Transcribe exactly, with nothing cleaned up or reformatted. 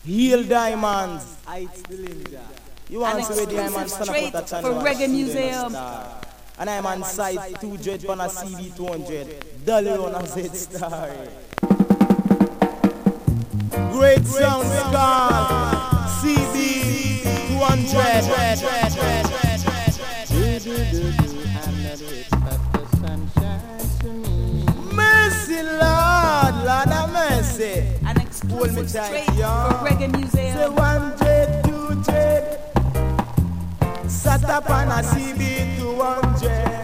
Heal Diamonds. I still in there. You want to see where Diamonds stand up at that channel? For Reggae Museum. And I'm on site two hundred on a C B two hundred. Dolly on a Z Star. Great sound called C B two hundred. Mercy, Lord, Lord have mercy. An exclusive straight for Reggae Museum. Say one dread, two dread. Sat up on a C B two hundred.